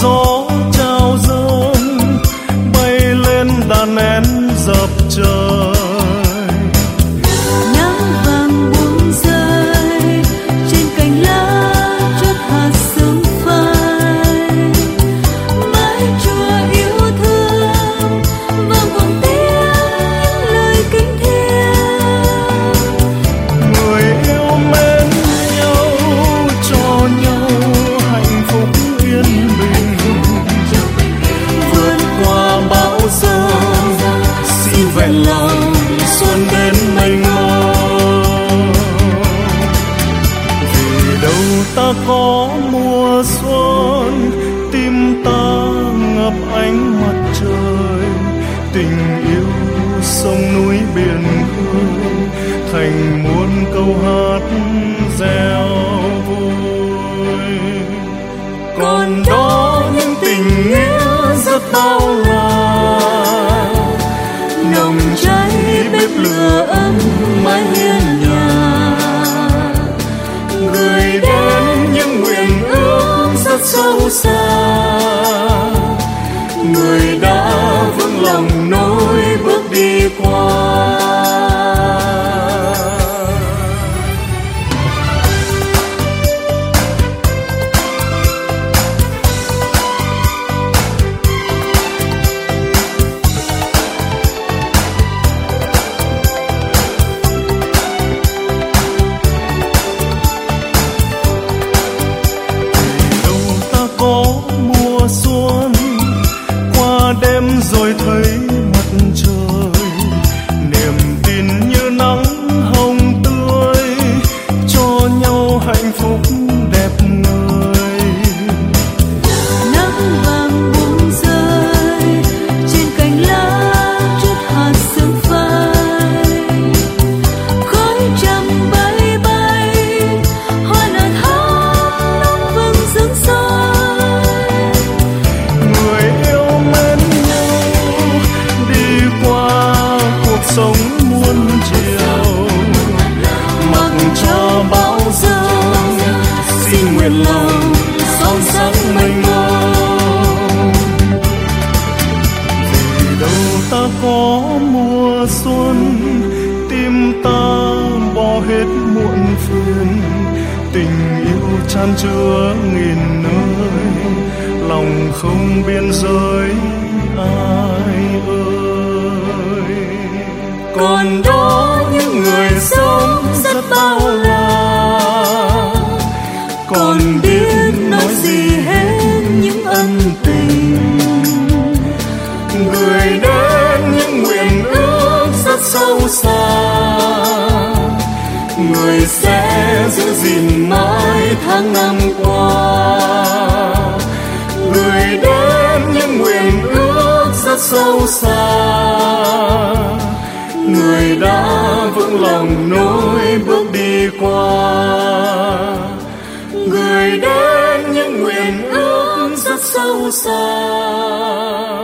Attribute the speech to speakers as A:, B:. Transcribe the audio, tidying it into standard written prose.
A: gió trao dâng bay lên đàn én dập trời.
B: Nắng vàng buông rơi trên cành lá chút hạt sương phai. Mái chùa yêu thương vang vọng tiếng lời kính thiêng.
A: Người yêu mến nhau cho nhau hạnh phúc yên bình. Vượt qua bão giông xin vẹn lòng xuân đến mênh mông. Vì đâu ta có mùa xuân, tim ta ngập ánh mặt trời. Tình yêu sông núi biển khơi thành muôn câu hát reo vui. Còn đó những tình yêu rất bao la, nồng cháy bếp lửa ấm mái hiên nhà. Gửi đến những nguyện ước rất sâu xa, người đã vững lòng nối bước đi qua. Rồi thấy mặt trời, niềm tin như nắng hồng tươi, cho nhau hạnh phúc đẹp người.
B: Nắng vàng buông rơi trên cành lá chút hạt sương phai. Khói trầm bay bay hoa nở thắm nắng vầng dương soi.
A: Người yêu mến sống muôn chiều, mặc cho bão giông xin nguyện lòng son sắc mênh mông. Vì đâu ta có mùa xuân, tim ta bỏ hết muộn phiền. Tình yêu chan chứa nghìn nơi, lòng không biên giới ai ơi. Còn đó những người sống rất bao la, còn biết nói gì hết những ân tình. Gửi đến những nguyện ước rất sâu xa, người sẽ giữ gìn mãi tháng năm qua. Gửi đến những nguyện ước rất sâu xa, người đã vững lòng nối bước đi qua. Gửi đến những nguyện ước rất sâu xa.